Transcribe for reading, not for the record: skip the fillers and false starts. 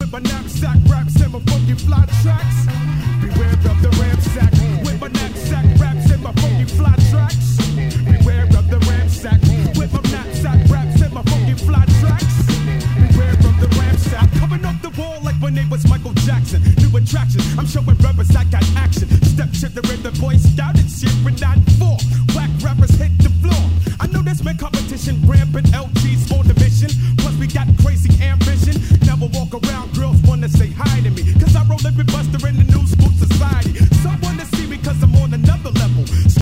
with my knapsack raps and my funky fly tracks. Beware of the ramsack with my knapsack raps and my funky fly tracks. Beware of the ramsack with my knapsack raps and my funky fly tracks. Beware of the ramsack coming off the wall like my name was Michael Jackson. New attraction, I'm showing rubbers, I got action. Step to the rhythm, Boy Scout, it's here for 9-4.